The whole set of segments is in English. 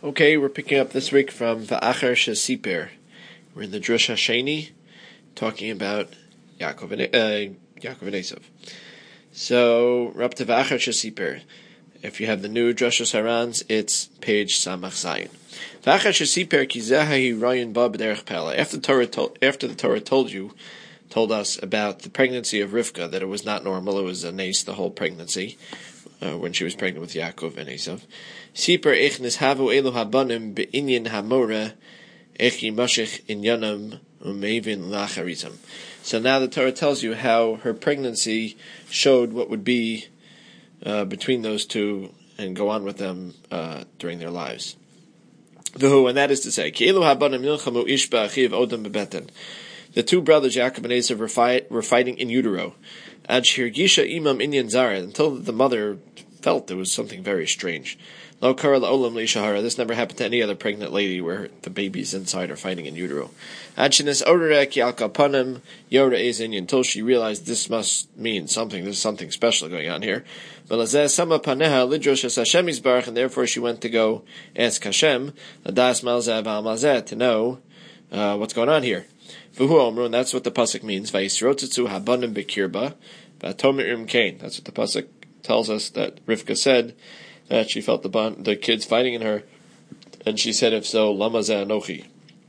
Okay, we're picking up this week from Va'achar Shesiper. We're in the Drush Hasheni, talking about Yaakov and Esav. So, we're up to Va'achar Shesiper. If you have the new Drush Harans, it's page Samach Zayin. Va'achar Shesiper ki zehahi rayin ba b'derech pela. After the Torah told us about the pregnancy of Rivka, that it was not normal, it was a nace the whole pregnancy, when she was pregnant with Yaakov and Esav. Siper ich nishavu elu habanim be'inyan hamora ich yimashich inyanam umevin lacharizam. So now the Torah tells you how her pregnancy showed what would be between those two and go on with them during their lives. And that is to say, ki elu habanim nilchamu ish ba'achiv odam bebeten. The two brothers, Yaakov and Esav, were fighting in utero. Ad shirgisha imam inyan zara, until the mother felt there was something very strange. Lo kara la'olam li'shahara. This never happened to any other pregnant lady where the babies inside are fighting in utero. Ad shenis orerek yalkapanim yora ezin, until she realized this must mean something. There's something special going on here. Velazeh sama paneha lidrosh es Hashem yisbarach, and therefore she went to go ask Hashem ladas malzeh v'al malzeh, to know what's going on here. V'hu omru, and that's what the pasuk means. Vayisrotetzu habanim bekirba v'atomer imkain. That's what the pasuk tells us, that Rivka said that she felt the kids fighting in her, and she said, if so, lama zeh anochi.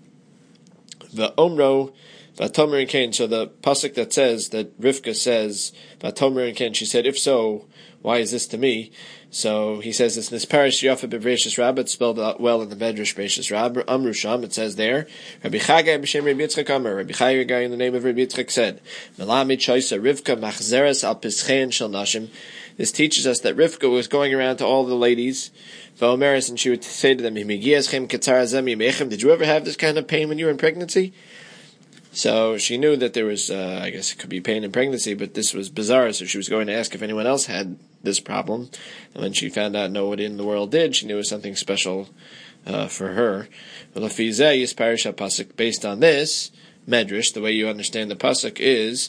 V'omro v'atomer imkain. So the pasuk that says that Rivka says v'atomer imkain, she said, if so, why is this to me? So he says it's Nisparish Yafa Bevreshis Rabbah. It's spelled out well in the Medrash Bevreshis Rabbah. Amru Sham, it says there, Rabbi Chagai b'shem Rabbi Yitzchak Amar. Rabbi Chagai in the name of Rabbi Yitzchak said, Melami Choisa Rivka Machzeres al Pischein Shel Nashim. This teaches us that Rivka was going around to all the ladies, V'omeres, and she would say to them, Did you ever have this kind of pain when you were in pregnancy? So she knew that there was, I guess it could be pain in pregnancy, but this was bizarre, so she was going to ask if anyone else had this problem. And when she found out no one in the world did, she knew it was something special for her. Based on this, Medrash, the way you understand the pasuk is,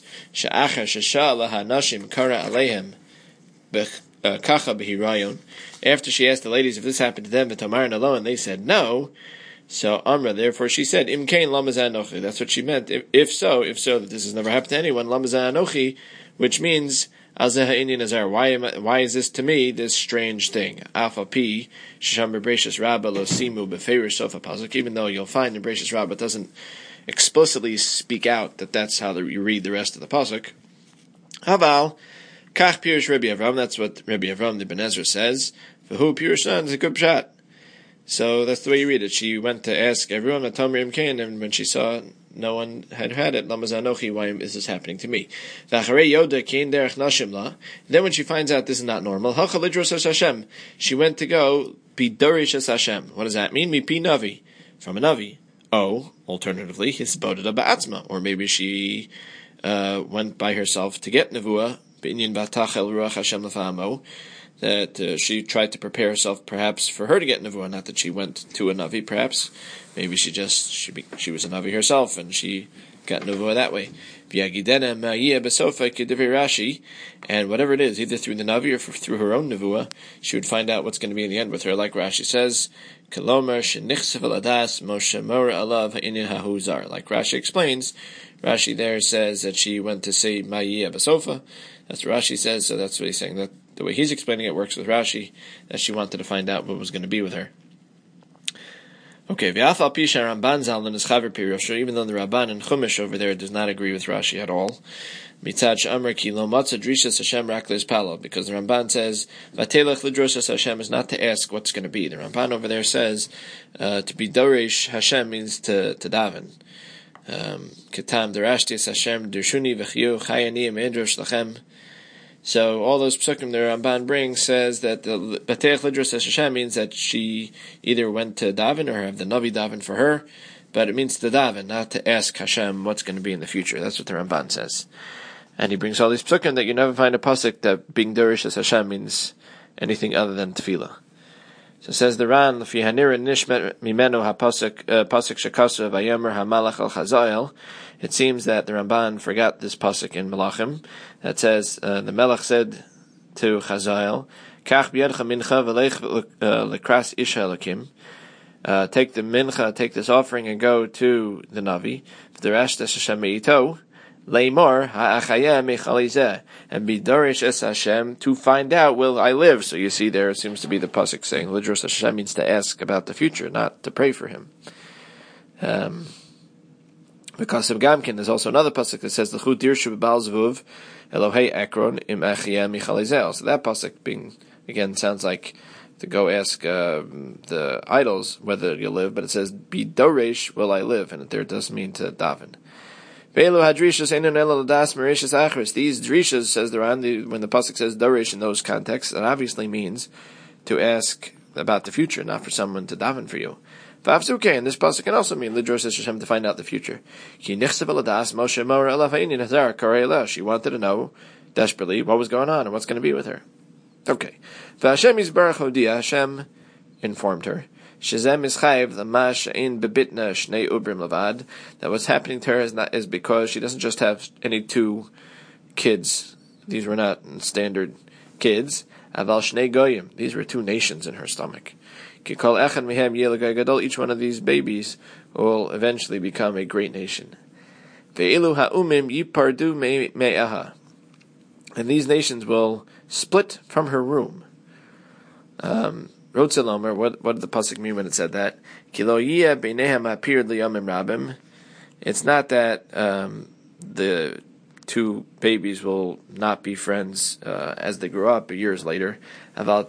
after she asked the ladies if this happened to them, and they said no. So Amra, therefore she said, Imkain lamazah anochi. That's what she meant. If so, that this has never happened to anyone, lamazah anochi, which means azeh ha'inyan azar. Why is this to me this strange thing? Alpha P shesham bebreshis Rabbah lo simu beferish sofa pasuk. Even though you'll find in Bebreshis Rabbah it doesn't explicitly speak out that that's how you read the rest of the pasuk. Haval kach pirush Rabbi Avram. That's what Rabbi Avram the Ben Ezra says. V'hu pirush is a good pshat. So that's the way you read it. She went to ask everyone at Tomer Imkain, and when she saw no one had it, Lamazah Anochi, why is this happening to me? Then when she finds out this is not normal, she went to go be Dorish as Hashem. What does that mean? Mipi Navi, from a Navi. Oh, alternatively, Hisbodada Ba'atzma, or maybe she went by herself to get Nevuah, B'inyan Batachel Ruach Hashem Lefamo, that she tried to prepare herself perhaps for her to get Nevuah, not that she went to a Navi perhaps. Maybe she was a Navi herself and she got Nevuah that way. And whatever it is, either through the Navi or through her own Nevuah, she would find out what's going to be in the end with her, like Rashi says, like Rashi explains, Rashi there says that she went to say Ma'iyeh Basofa. That's what Rashi says, so that's what he's saying. That the way he's explaining it works with Rashi, that she wanted to find out what was going to be with her. Okay, even though the Rabban and Chumash over there does not agree with Rashi at all, because the Ramban says Hashem is not to ask what's going to be. The Ramban over there says to be Doresh Hashem means to daven. Ketam Darashtis Hashem Dershuni V'chiyu Chayani Emedrosh Lachem. So all those psukim the Ramban brings says that the Bateach Lidros Hashem means that she either went to daven or have the Navi daven for her, but it means to daven, not to ask Hashem what's going to be in the future. That's what the Ramban says. And he brings all these psukim that you never find a pasuk that being Dorish as Hashem means anything other than tefillah. So says the Ran, L'fi hanira nishmet mimenu pasuk shekasu vayomer hamalach al chazael. It seems that the Ramban forgot this pasuk in Melachim that says the Melech said to Chazael, "Kach b'yadcha mincha v'lech lekras isha elokim." take the mincha, take this offering, and go to the Navi. Leimor ha'achayeh mechalizeh, and be dorish es Hashem, to find out will I live. So you see, there seems to be the pasuk saying lidros Hashem means to ask about the future, not to pray for him. Because of Gamkin, there's also another pasuk that says l'chut dirshu b'bal zvuv Elohei Ekron im achayeh mechalizeh. So that pasuk being again sounds like to go ask the idols whether you live, but it says be dorish will I live, and it there does mean to daven. These drishas, says the Ran, when the pasuk says dorish in those contexts, it obviously means to ask about the future, not for someone to daven for you. And this pasuk can also mean lidros Hashem, to find out the future. She wanted to know desperately what was going on and what's going to be with her. Okay. Hashem informed her that what's happening to her is because she doesn't just have any two kids. These were not standard kids. These were two nations in her stomach. Each one of these babies will eventually become a great nation. And these nations will split from her womb. What did the pasuk mean when it said that? It's not that the two babies will not be friends as they grow up years later. So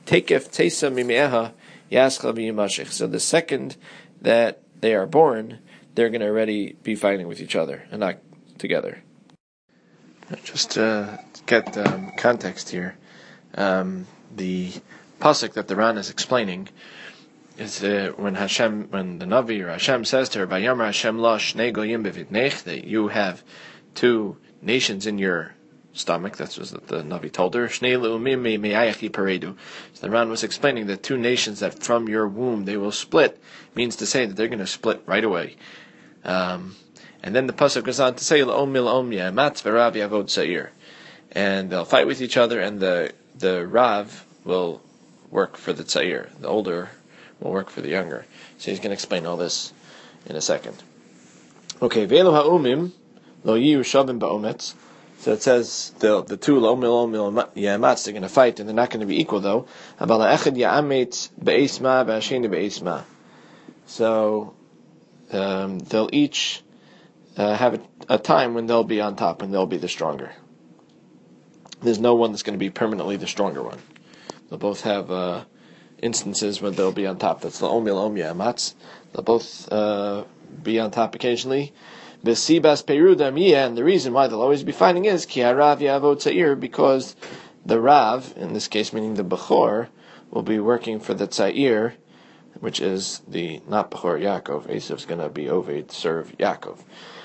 the second that they are born, they're going to already be fighting with each other and not together. Just to get context here, the pasuk that the Ran is explaining is when the Navi or Hashem says to her, "Vayamar Hashem la shnei goyim bevitnech," that you have two nations in your stomach. That's what the Navi told her. Shnei leumim me'ayach yiparedu. So the Ran was explaining that two nations that from your womb they will split means to say that they're going to split right away. And then the pasuk goes on to say, "L'om mil'om ye'amatz v'rav yavod sa'ir," and they'll fight with each other, and the Rav will work for the Tzair. The older will work for the younger. So he's going to explain all this in a second. Okay, Ve'elu ha'umim lo yiyu shavim ba'ometz. So it says the two lo yamatz, they're going to fight, and they're not going to be equal though. Aval ha'echad ya'ametz be'esma v'hasheni be'esma. So they'll each have a time when they'll be on top, when they'll be the stronger. There's no one that's going to be permanently the stronger one. They'll both have instances where they'll be on top. That's the omil omya amatz. They'll both be on top occasionally. Besibas peruda miya, and the reason why they'll always be fighting is ki harav yavod tzair, because the Rav, in this case meaning the Bechor, will be working for the Tzair, which is the not Bechor Yaakov. Esav's going to be Oved, serve Yaakov.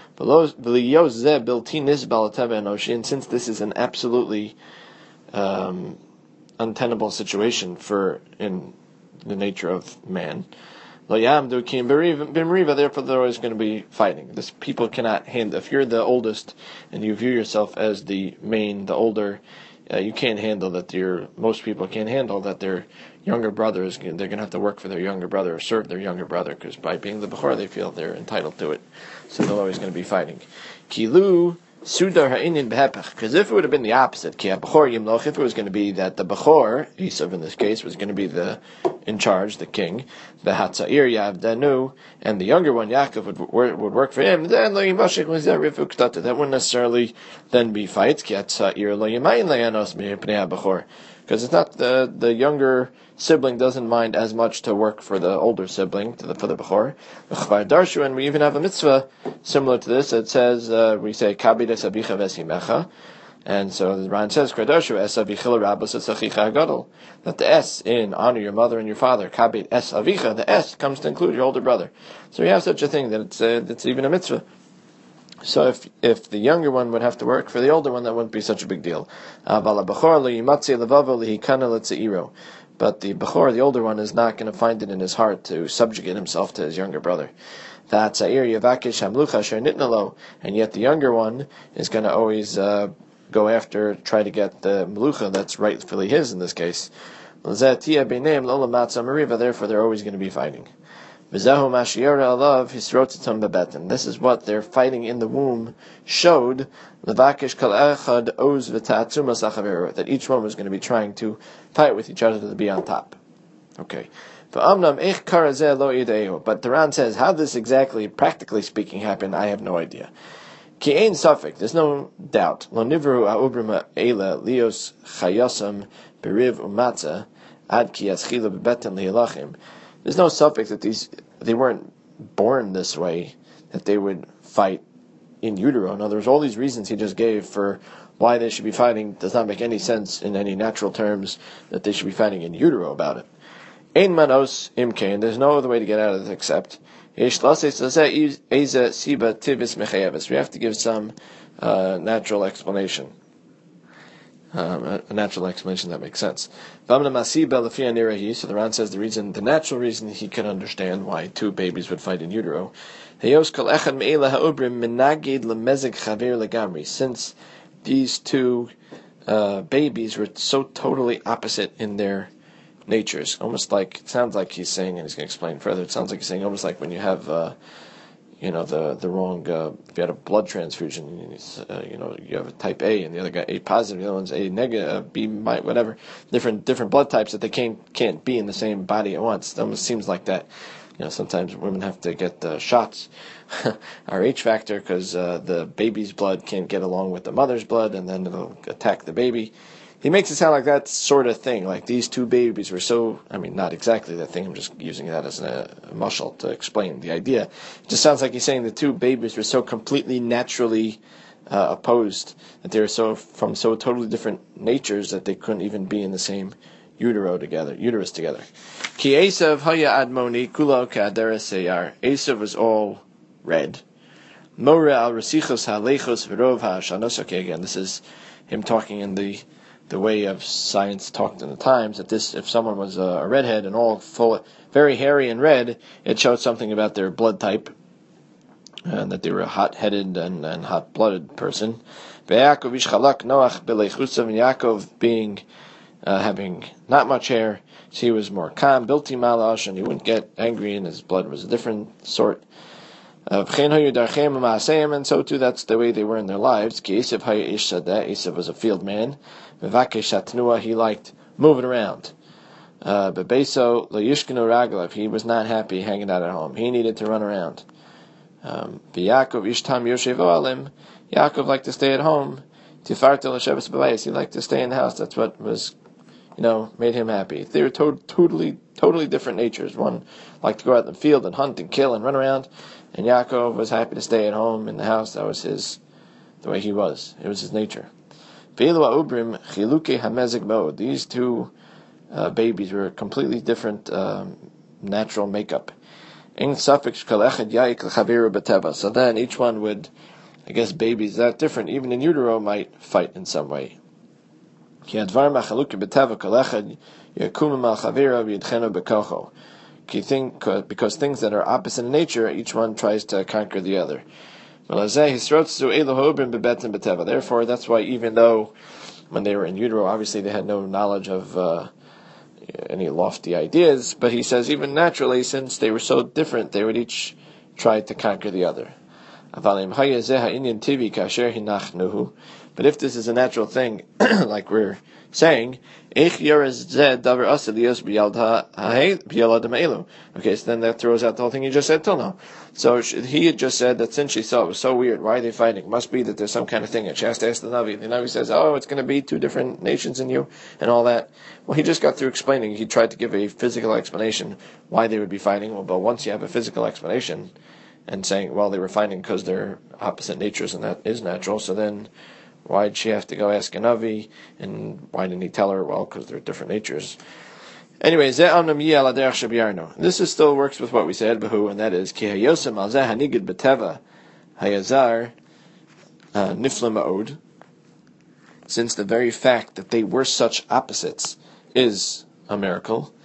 And since this is an absolutely untenable situation in the nature of man, therefore they're always going to be fighting. This people cannot handle. If you're the oldest and you view yourself as the older, you can't handle that. Most people can't handle that their younger brother they're going to have to work for their younger brother or serve their younger brother, because by being the Bechor they feel they're entitled to it. So they're always going to be fighting. Kilu sudar ha'inyan behepech. Because if it would have been the opposite, ki ha'bechor yimloch, if it was going to be that the Bechor, Esav in this case, was going to be in charge, the king, the Hatzair Yavdanu, and the younger one, Yaakov, would work for him, then that wouldn't necessarily then be fights, because it's not the younger sibling doesn't mind as much to work for the older sibling, for the Bechor. And we even have a mitzvah similar to this. It says, we say, Kabid es avicha v'esimecha. And so the Ran says, that the S in honor your mother and your father, Kabid es avicha, the S comes to include your older brother. So we have such a thing that it's even a mitzvah. So if the younger one would have to work for the older one, that wouldn't be such a big deal. But the Bechor, the older one, is not going to find it in his heart to subjugate himself to his younger brother. And yet the younger one is going to always go after, try to get the melucha that's rightfully his in this case. Therefore, they're always going to be fighting. This is what their fighting in the womb showed. That each one was going to be trying to fight with each other to be on top. Okay. But the Ran says, how this exactly, practically speaking, happened, I have no idea. There's no doubt. There's no suffix that they weren't born this way, that they would fight in utero. In other words, all these reasons he just gave for why they should be fighting does not make any sense in any natural terms that they should be fighting in utero about it. Ein manos imkain. There's no other way to get out of this except we have to give some natural explanation. A natural explanation that makes sense. So the Ran says the natural reason he can understand why two babies would fight in utero. Since these two babies were so totally opposite in their natures, almost like, it sounds like he's saying, and he's going to explain further, it sounds like he's saying almost like when you have the wrong, if you had a blood transfusion, you have a type A and the other guy A positive, the other one's A negative, B whatever, different blood types that they can't be in the same body at once. It almost seems like that. Sometimes women have to get shots, Rh factor, because the baby's blood can't get along with the mother's blood, and then it'll attack the baby. He makes it sound like that sort of thing, like these two babies were so, not exactly that thing, I'm just using that as a mashal to explain the idea. It just sounds like he's saying the two babies were so completely naturally opposed, that they were from so totally different natures that they couldn't even be in the same uterus together. Ki Esav haya admoni kulo ka'adera seyar. Esav was all red. More al resichos ha'lechos v'rov ha'shanos. Okay, again, this is him talking in the way of science talked in the times, that if someone was a redhead and all full, very hairy and red, it showed something about their blood type, and that they were a hot-headed and hot-blooded person. Yaakov being having not much hair, so he was more calm, bilti malash, and he wouldn't get angry, and his blood was a different sort. And so too, that's the way they were in their lives. Esav was a field man. He liked moving around. He was not happy hanging out at home. He needed to run around. Yaakov liked to stay at home. He liked to stay in the house. That's what was, made him happy. They were totally different natures. One liked to go out in the field and hunt and kill and run around, and Yaakov was happy to stay at home in the house. That was the way he was. It was his nature. These two babies were completely different natural makeup. So then each one would, babies that different, even in utero, might fight in some way. Because things that are opposite in nature, each one tries to conquer the other. Therefore, that's why even though when they were in utero, obviously they had no knowledge of any lofty ideas, but he says even naturally, since they were so different, they would each try to conquer the other. But if this is a natural thing, like we're saying, okay, so then that throws out the whole thing he just said till now. So he had just said that since she saw it was so weird, why are they fighting? It must be that there's some kind of thing. And she has to ask the Navi. The Navi says, it's going to be two different nations in you, and all that. Well, he just got through explaining. He tried to give a physical explanation why they would be fighting. Well, but once you have a physical explanation, and saying, they were fighting because they're opposite natures, and that is natural, so then why'd she have to go ask a Navi, and why didn't he tell her? Well, because they're different natures. Anyway, this still works with what we said, and that is, since the very fact that they were such opposites is a miracle.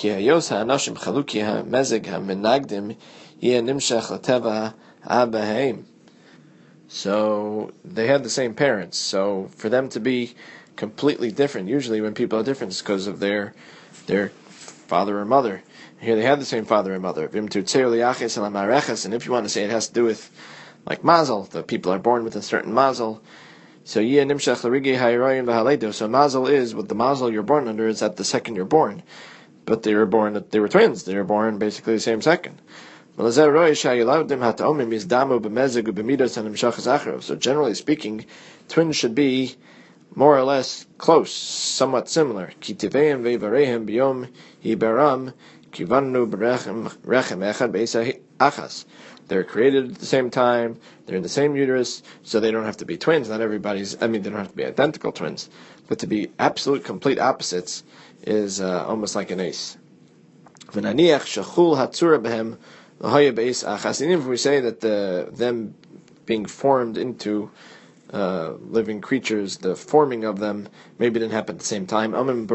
So they had the same parents. So for them to be completely different, usually when people are different, it's because of their their father or mother. Here they have the same father and mother. And if you want to say it has to do with like mazel, the people are born with a certain mazel. So mazel is what the mazel you're born under is at the second you're born. But they were twins. They were born basically the same second. So generally speaking, twins should be more or less close, somewhat similar. They're created at the same time, they're in the same uterus, so they don't have to be twins. They don't have to be identical twins. But to be absolute, complete opposites is almost like an ace. Even if we say that them being formed into living creatures, the forming of them maybe didn't happen at the same time.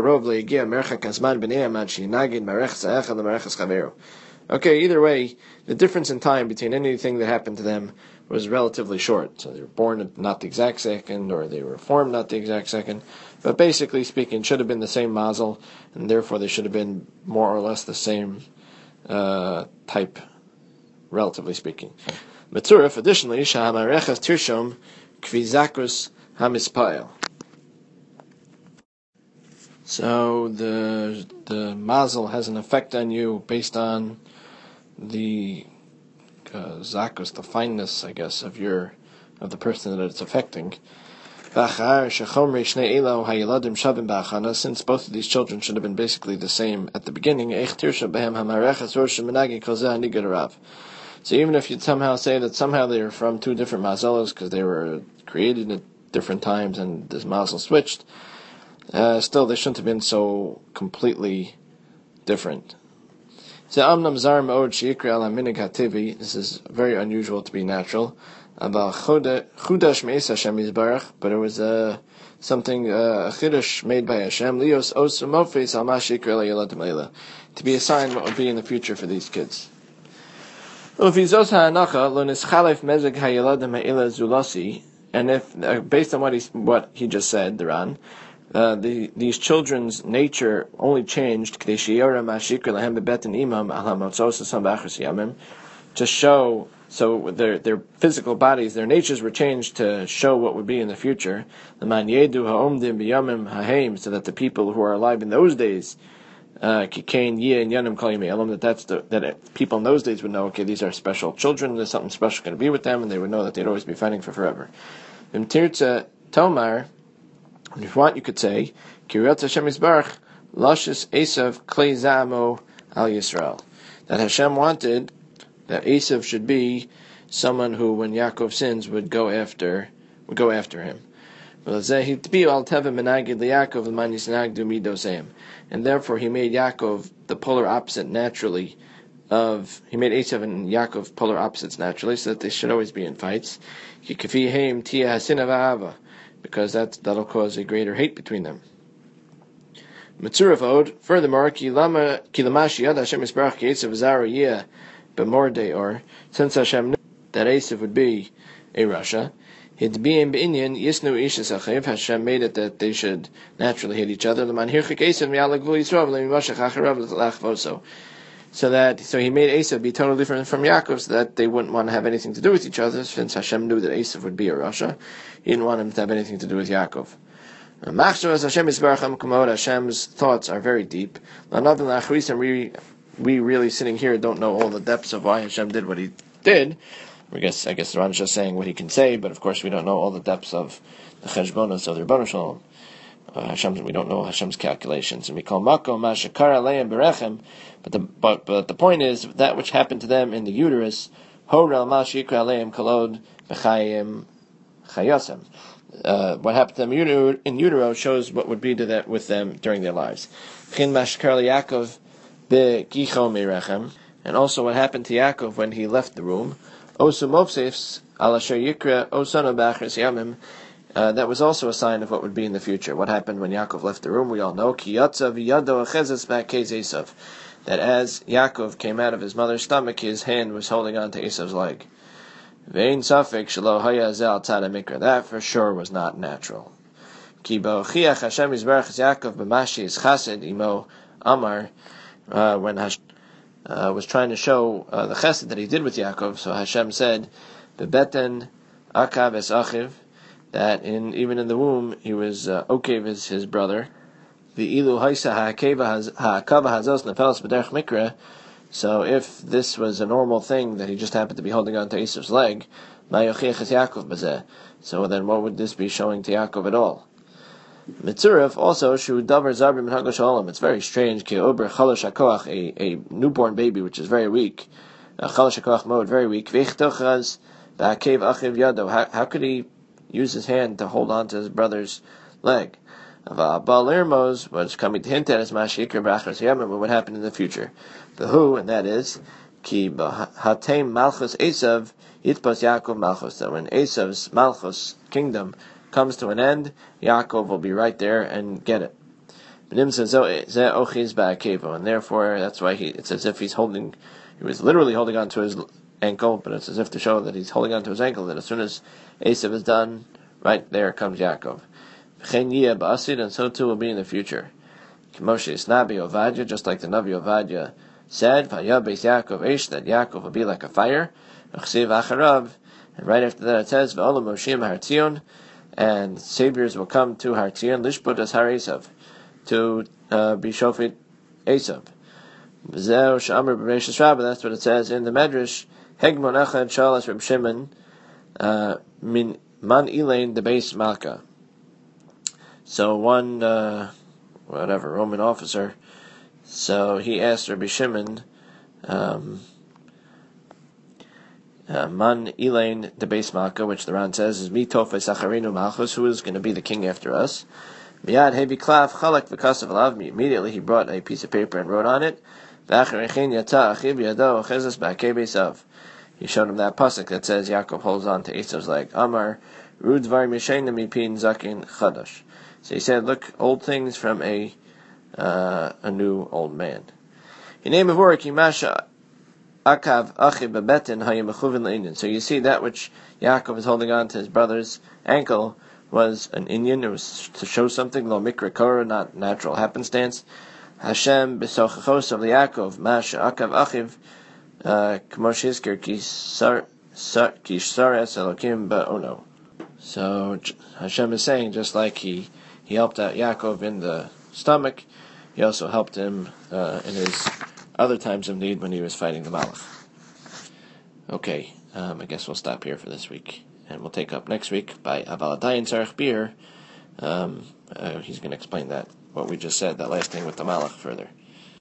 Okay, either way, the difference in time between anything that happened to them was relatively short. So they were born at not the exact second, or they were formed not the exact second. But basically speaking, should have been the same mazel, and therefore they should have been more or less the same type, relatively speaking. Metzurif, additionally, Shahamareches Tirshom Kvizakus Hamispayel. So the mazel has an effect on you based on the zakus, the fineness, I guess, of the person that it's affecting. Since both of these children should have been basically the same at the beginning, so even if you'd somehow say that somehow they were from two different mazelos because they were created at different times and this mazel switched, still they shouldn't have been so completely different. This is very unusual to be natural. But it was something chidush made by Hashem to be a sign what would be in the future for these kids. And if based on what he just said, the Ran, these children's nature only changed to show, so their physical bodies, their natures were changed to show what would be in the future, so that the people who are alive in those days, that people in those days would know, okay, these are special children, there's something special going to be with them, and they would know that they'd always be fighting for forever. Tomar, if you want, you could say, that Hashem wanted that Esav should be someone who, when Yaakov sins, would go after him. And therefore he made Yaakov the polar opposite naturally he made Esav and Yaakov polar opposites naturally, so that they should always be in fights. Because that'll cause a greater hate between them. Furthermore, since Hashem knew that Esav would be a Rasha, Hashem made it that they should naturally hate each other. So he made Esav be totally different from Yaakov, so that they wouldn't want to have anything to do with each other. Since Hashem knew that Esav would be a Rasha, he didn't want him to have anything to do with Yaakov. Hashem's thoughts are very deep. We really sitting here don't know all the depths of why Hashem did what he did. I guess the Ran is just saying what he can say, but of course we don't know all the depths of the cheshbonos of the Rebbeinu Shalom. We don't know Hashem's calculations, and we call makom mashakara leim berechem. But the point is that which happened to them in the uterus, horel mashikra leim kolod b'chayim chayosem. What happened to them in utero shows what would be to that with them during their lives. Chin mashakar Yaakov begicho merechem, and also what happened to Yaakov when he left the room. Osu mofsefs al asher yikra osana b'achris yamim. That was also a sign of what would be in the future. What happened when Yaakov left the room? We all know. Ki yatzav yado achezes ba'kez Esav. That as Yaakov came out of his mother's stomach, his hand was holding on to Esav's leg. Vein safek shelo haya zel tzad mikra. That for sure was not natural. Ki bo'chiach Hashem yizbarach Yaakov b'mashi is chased imo Amar, when Hashem was trying to show the chesed that he did with Yaakov, so Hashem said, "Bebeten akav es achiv," that even in the womb he was okev his brother. The ilu haisa ha'akava hazos nefelas b'derech mikra. So if this was a normal thing that he just happened to be holding on to Esav's leg, ma'yochiach es Yaakov b'zeh. So then what would this be showing to Yaakov at all? Mitzurif also shu davar zarbim hagosh olam. It's very strange. Ki ober chalash hakoach, a newborn baby which is very weak, chalash hakoach mode, very weak. Veichtochaz ba'akev achiv yado. How could he use his hand to hold on to his brother's leg? Balirmos was coming to hint at as mashikr brachas yamim, what would happen in the future. The who, and that is ki hatem malchus Esav yitpas Yaakov malchus. So when Esav's malchus kingdom comes to an end, Yaakov will be right there and get it. And therefore, that's why it's as if he was literally holding on to his ankle, but it's as if to show that he's holding on to his ankle, that as soon as Esav is done, right there comes Yaakov. And so too will be in the future. Just like the Navi Ovadia said, that Yaakov will be like a fire. And right after that it says, and saviors will come to Har Tzion, Lishput as Har Esav, to be Shofet Esav. That's what it says in the Medrash. Hegmon Echad Shalas Reb Shimon min Man Elaine the base Malka. So one Roman officer, so he asked Rabbi Shimon, Man Elaine the base Malka, which the Ran says is Mitofe Sacharinu Malchus, who is going to be the king after us. Miyad Hebi Klav Chalak v'Kasav Alav. Immediately he brought a piece of paper and wrote on it. He showed him that pasuk that says Yaakov holds on to Esav's leg. Amar Rudvar Mishena Mipin Zakin Chadash. So he said, look, old things from a new old man. So you see that which Yaakov is holding on to his brother's ankle was an Indian. It was to show something, lo mikra kora, not natural happenstance. Hashem b'sochachos of Yaakov, masha akav achiv, k'mosh hizker ki sares elokim ba'ono. So Hashem is saying, just like he helped out Yaakov in the stomach, he also helped him in his other times of need when he was fighting the Malach. Okay, I guess we'll stop here for this week, and we'll take up next week by Aval Adayin Tzarech Bir. He's going to explain that, what we just said, that last thing with the Malach further.